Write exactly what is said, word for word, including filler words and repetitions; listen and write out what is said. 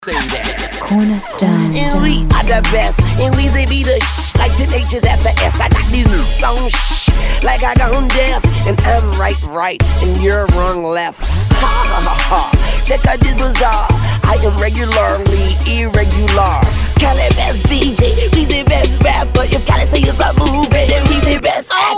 Say that. Cornerstone. And we are the best. And we say be the shh. Like teenagers at the S. I got these new songs shh. Like I gone deaf. And I'm right, right. And you're wrong, left. Ha ha ha ha. Check out this bizarre. I am regularly irregular. Cali best D J. We the best rapper. If Cali say it's a movie, then we the best. Oh!